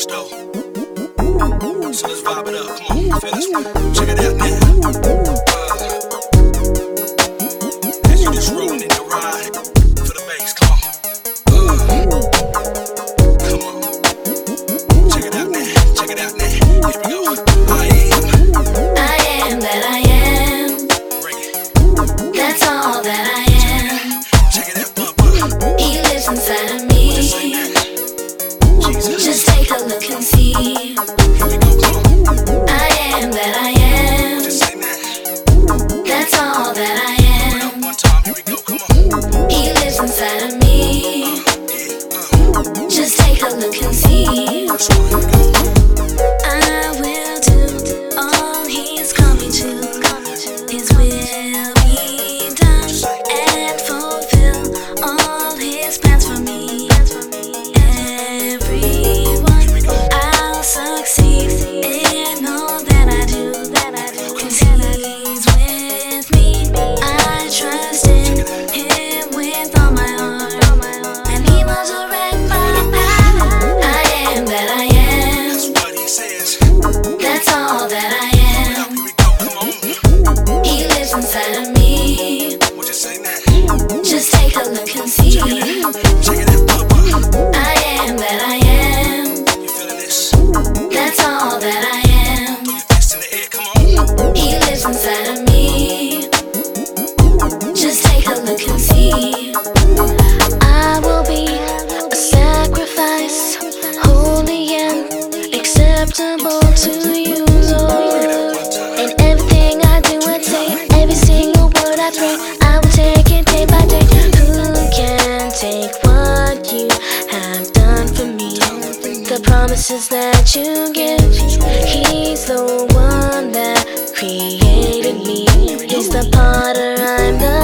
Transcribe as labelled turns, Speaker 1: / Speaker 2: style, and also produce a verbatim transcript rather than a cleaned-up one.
Speaker 1: though. So let's vibe it up. Come on, fellas. Check it out now. Uh, as you just rolling in the ride for the bass. Come on. Uh, come on. Check it out now. Check it out now. Here we go. I am.
Speaker 2: I am that I am.
Speaker 1: Bring it.
Speaker 2: That's all that I am.
Speaker 1: Check it out, Bubba.
Speaker 2: He lives inside of me.
Speaker 1: Just say that. Jesus.
Speaker 2: Just take a look and see.
Speaker 1: Here we go. Come on.
Speaker 2: I am that I am.
Speaker 1: Just say that.
Speaker 2: That's all that I am.
Speaker 1: One time. Here we go. Come on.
Speaker 2: He lives inside of me.
Speaker 1: Yeah. Uh.
Speaker 2: Just take a look and see.
Speaker 1: First one. Here we go.
Speaker 2: I will do all he's called me to. His will be done and fulfill all his plans for me. Everyone, I'll succeed in all that I do. Cause he's with me. I trust in him with all my heart, and he will direct my path. I am that I am.
Speaker 1: That's what he says.
Speaker 2: That's all that I am.
Speaker 1: Here we go. Come on.
Speaker 2: He lives inside of me.
Speaker 1: What you say now?
Speaker 2: Just take a look and see.
Speaker 1: Check it out, Bubba.
Speaker 2: I am that I am.
Speaker 1: You feeling this?
Speaker 2: That's all that I am.
Speaker 1: Throw your fists in the air. Come on.
Speaker 2: He lives inside of me. Just take a look and see. I will be a sacrifice, holy and acceptable to you, Lord. And everything I do and say, every single word I pray, I will take it day by day. Who can take what you have done for me? The promises that you give, he's the one that created me. He's the potter, I'm the